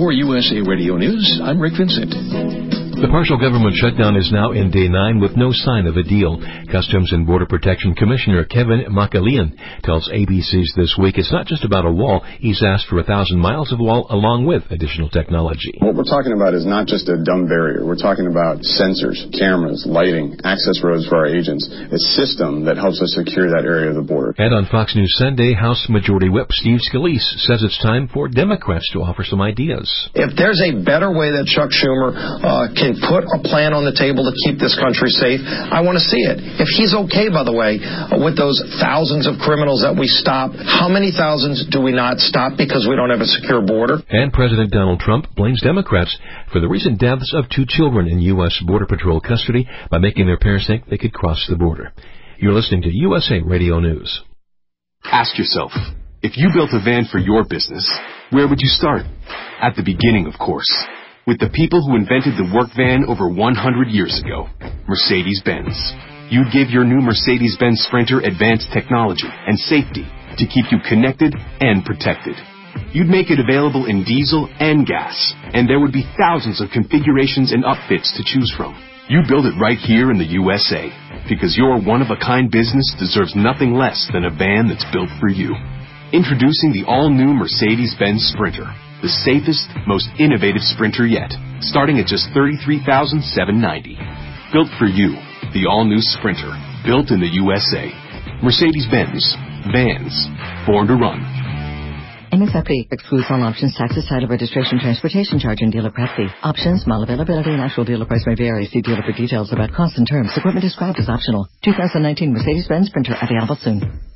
For USA Radio News, I'm Rick Vincent. The partial government shutdown is now in day 9 with no sign of a deal. Customs and Border Protection Commissioner Kevin McAlean tells ABC's This Week it's not just about a wall. He's asked for 1,000 miles of wall along with additional technology. What we're talking about is not just a dumb barrier. We're talking about sensors, cameras, lighting, access roads for our agents, a system that helps us secure that area of the border. And on Fox News Sunday, House Majority Whip Steve Scalise says it's time for Democrats to offer some ideas. If there's a better way that Chuck Schumer can put a plan on the table to keep this country safe, I want to see it. If he's okay, by the way, with those thousands of criminals that we stop, how many thousands do we not stop because we don't have a secure border? And President Donald Trump blames Democrats for the recent deaths of 2 children in U.S. Border Patrol custody by making their parents think they could cross the border. You're listening to USA Radio News. Ask yourself, if you built a van for your business, where would you start? At the beginning, of course. With the people who invented the work van over 100 years ago, Mercedes-Benz. You'd give your new Mercedes-Benz Sprinter advanced technology and safety to keep you connected and protected. You'd make it available in diesel and gas, and there would be thousands of configurations and upfits to choose from. You build it right here in the USA, because your one-of-a-kind business deserves nothing less than a van that's built for you. Introducing the all-new Mercedes-Benz Sprinter. The safest, most innovative Sprinter yet, starting at just $33,790. Built for you, the all-new Sprinter, built in the USA. Mercedes-Benz, vans, born to run. MSRP excludes all options, taxes, title, registration, transportation charge, and dealer prep fee. Options, model availability, and actual dealer price may vary. See dealer for details about costs and terms. Equipment described as optional. 2019 Mercedes-Benz Sprinter available soon.